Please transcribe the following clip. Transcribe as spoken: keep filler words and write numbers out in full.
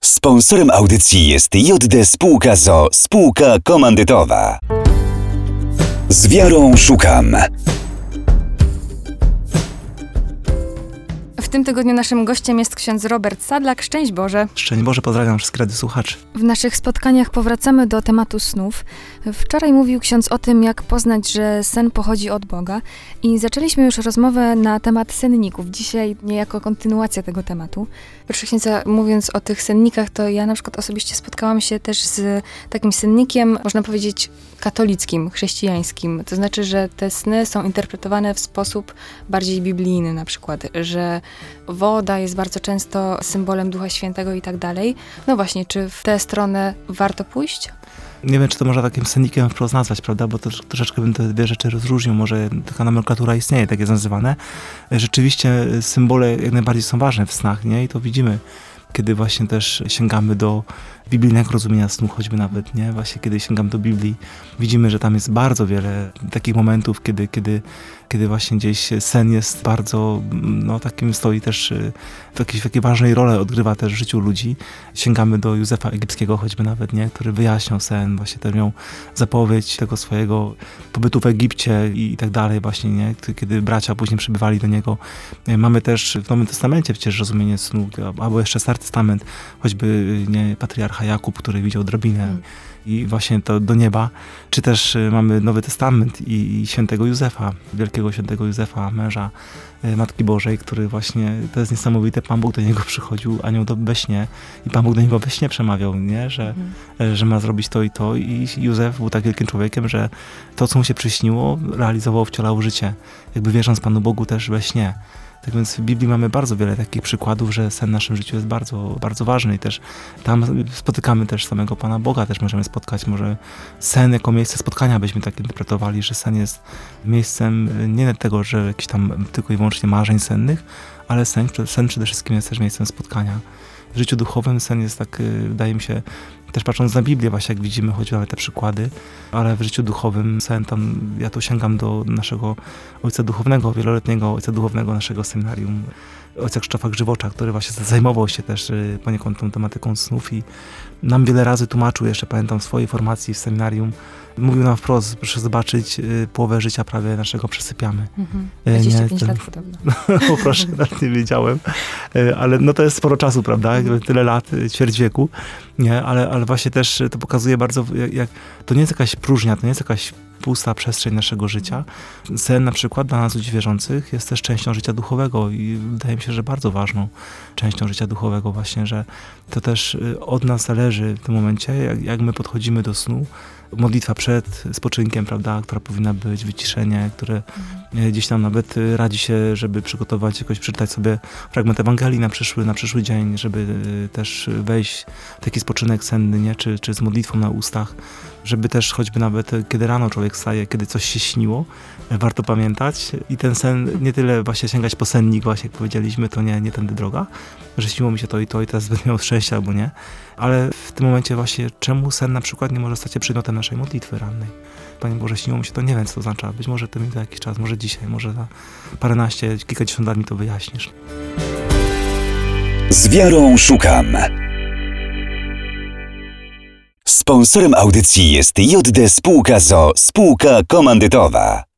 Sponsorem audycji jest J D Spółka z o o, spółka komandytowa. Z wiarą szukam. W tym tygodniu naszym gościem jest ksiądz Robert Sadlak. Szczęść Boże. Szczęść Boże, pozdrawiam wszystkich radiosłuchaczy. W naszych spotkaniach powracamy do tematu snów. Wczoraj mówił ksiądz o tym, jak poznać, że sen pochodzi od Boga i zaczęliśmy już rozmowę na temat senników. Dzisiaj niejako kontynuacja tego tematu. Proszę księdza, mówiąc o tych sennikach, to ja na przykład osobiście spotkałam się też z takim sennikiem, można powiedzieć, katolickim, chrześcijańskim. To znaczy, że te sny są interpretowane w sposób bardziej biblijny na przykład, że woda jest bardzo często symbolem Ducha Świętego i tak dalej. No właśnie, czy w tę stronę warto pójść? Nie wiem, czy to można takim sennikiem wprost nazwać, prawda, bo to troszeczkę bym te dwie rzeczy rozróżnił, może taka nomenklatura istnieje, tak jest nazywane. Rzeczywiście symbole jak najbardziej są ważne w snach, nie? I to widzimy, kiedy właśnie też sięgamy do biblijnego rozumienia snu, choćby nawet, nie? Właśnie kiedy sięgamy do Biblii, widzimy, że tam jest bardzo wiele takich momentów, kiedy, kiedy, kiedy właśnie gdzieś sen jest bardzo, no takim stoi też w jakiejś, w jakiej ważnej roli odgrywa też w życiu ludzi. Sięgamy do Józefa Egipskiego choćby nawet, nie? Który wyjaśniał sen, właśnie też miał zapowiedź tego swojego pobytu w Egipcie i, i tak dalej właśnie, nie? Kiedy bracia później przybywali do niego. Mamy też w Nowym Testamencie przecież rozumienie snu, albo jeszcze Stary Testament, choćby nie, patriarcha Jakub, który widział drabinę hmm. i właśnie to do nieba, czy też mamy Nowy Testament i, i świętego Józefa, wielkiego świętego Józefa, męża y, Matki Bożej, który właśnie, to jest niesamowite, Pan Bóg do niego przychodził, anioł do we śnie i Pan Bóg do niego we śnie przemawiał, nie? Że, hmm. że ma zrobić to i to i Józef był tak wielkim człowiekiem, że to, co mu się przyśniło, realizował, wcielał w życie, jakby wierząc Panu Bogu też we śnie. Tak więc w Biblii mamy bardzo wiele takich przykładów, że sen w naszym życiu jest bardzo, bardzo ważny i też tam spotykamy też samego Pana Boga, też możemy spotkać, może sen jako miejsce spotkania byśmy tak interpretowali, że sen jest miejscem nie tego, że jakiś tam tylko i wyłącznie marzeń sennych, ale sen, sen przede wszystkim jest też miejscem spotkania. W życiu duchowym sen jest tak, wydaje mi się, też patrząc na Biblię właśnie, jak widzimy, choć mamy te przykłady, ale w życiu duchowym sen tam, ja tu sięgam do naszego ojca duchownego, wieloletniego ojca duchownego naszego seminarium, ojca Krzysztofa Grzywocza, który właśnie zajmował się też poniekąd tą tematyką snów i nam wiele razy tłumaczył, jeszcze pamiętam w swojej formacji w seminarium, mówił nam wprost, proszę zobaczyć, połowę życia prawie naszego przesypiamy. Mhm. dwadzieścia pięć nie, lat podobno. No proszę, nawet nie wiedziałem, ale no to jest sporo czasu, prawda, jakby tyle lat, ćwierć wieku, nie, ale, ale właśnie też to pokazuje bardzo, jak, jak to nie jest jakaś próżnia, to nie jest jakaś pusta przestrzeń naszego życia. Sen na przykład dla nas ludzi wierzących jest też częścią życia duchowego i wydaje mi się, że bardzo ważną częścią życia duchowego właśnie, że to też od nas zależy w tym momencie, jak, jak my podchodzimy do snu. Modlitwa przed spoczynkiem, prawda, która powinna być, wyciszenie, które mhm. gdzieś tam nawet radzi się, żeby przygotować, jakoś przeczytać sobie fragment Ewangelii na przyszły, na przyszły dzień, żeby też wejść w taki spoczynek senny, nie? Czy, czy z modlitwą na ustach, żeby też choćby nawet kiedy rano człowiek wstaje, kiedy coś się śniło, warto pamiętać i ten sen nie tyle właśnie sięgać po sennik, właśnie jak powiedzieliśmy, to nie, nie tędy droga, że śniło mi się to i to i teraz będę miał szczęście albo nie, ale w tym momencie właśnie czemu sen na przykład nie może stać się przedmiotem naszej modlitwy rannej. Panie Boże, śniło mi się to, nie wiem co to oznacza, być może to mi za jakiś czas, może dzisiaj, może za paręnaście, kilkadziesiąt lat mi to wyjaśnisz. Z wiarą szukam. Sponsorem audycji jest J D Spółka z o o, spółka komandytowa.